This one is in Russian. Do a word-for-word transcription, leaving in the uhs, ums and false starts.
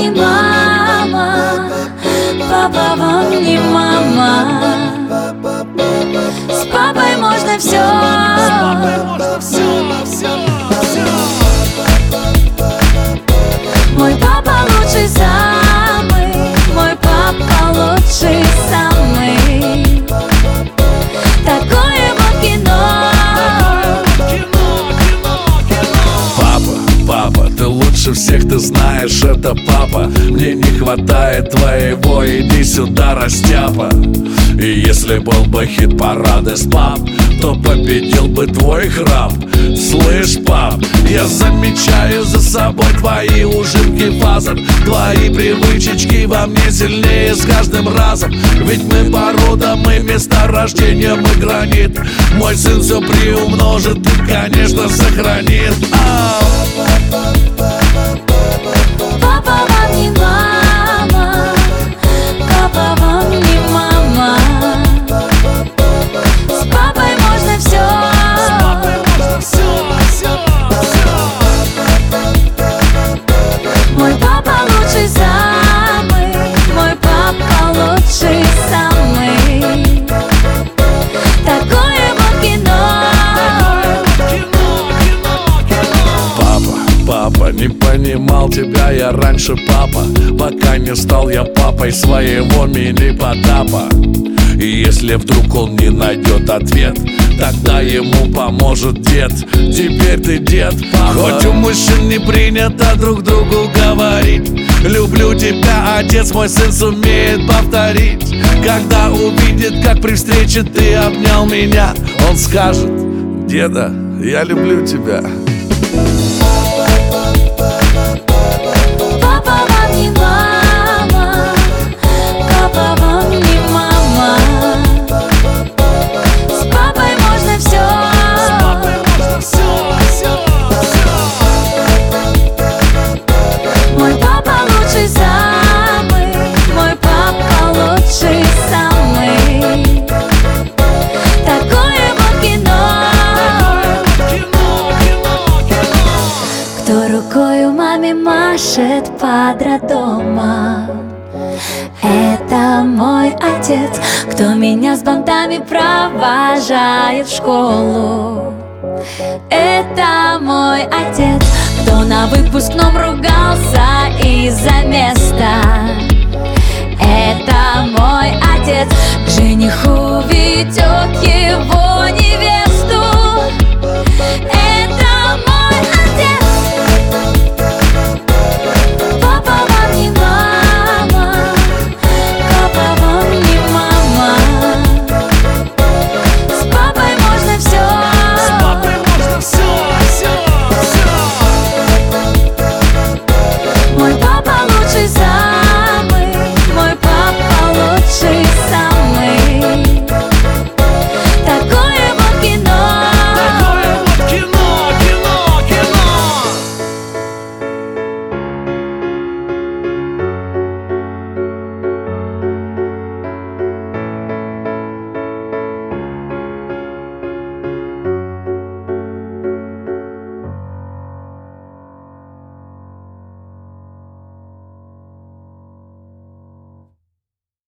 не мама, папа вам не мама. С папой можно все, с папой можно все, все, все. Мой папа лучший самый, мой папа лучший самый. Такое вот кино. Папа, ты лучше всех, ты знаешь, это папа. Мне не хватает твоего, иди сюда, растяпа. И если был бы хит-парад из пап, то победил бы твой храп. Слышь, пап, я замечаю за собой твои ужимки фазер. Твои привычечки во мне сильнее с каждым разом. Ведь мы порода, мы место рождения, мы гранит. Мой сын все приумножит и, конечно, сохранит. Ау! Папа вам не мама, папа вам не мама. С папой можно все, с папой можно все, все, все. Мой папа лучший самый, мой папа лучший самый. Такое вот кино. Папа, не понимал тебя я раньше, папа, пока не стал я папой своего мини-потапа. И если вдруг он не найдет ответ, тогда ему поможет дед. Теперь ты дед, папа. Хоть у мужчин не принято друг другу говорить: люблю тебя, отец, мой сын сумеет повторить. Когда увидит, как при встрече ты обнял меня, он скажет: деда, я люблю тебя. Папа вам не мама, папа вам не мама. С папой можно все, с папой можно все, все, все. Мой папа лучший самый, мой папа лучший самый. Такое вот кино. Кто рукою маме машет под роддома, это мой отец. Кто меня с бантами провожает в школу, это мой отец. Кто на выпускном ругался из-за места, это мой отец. К жениху ведет его невеста.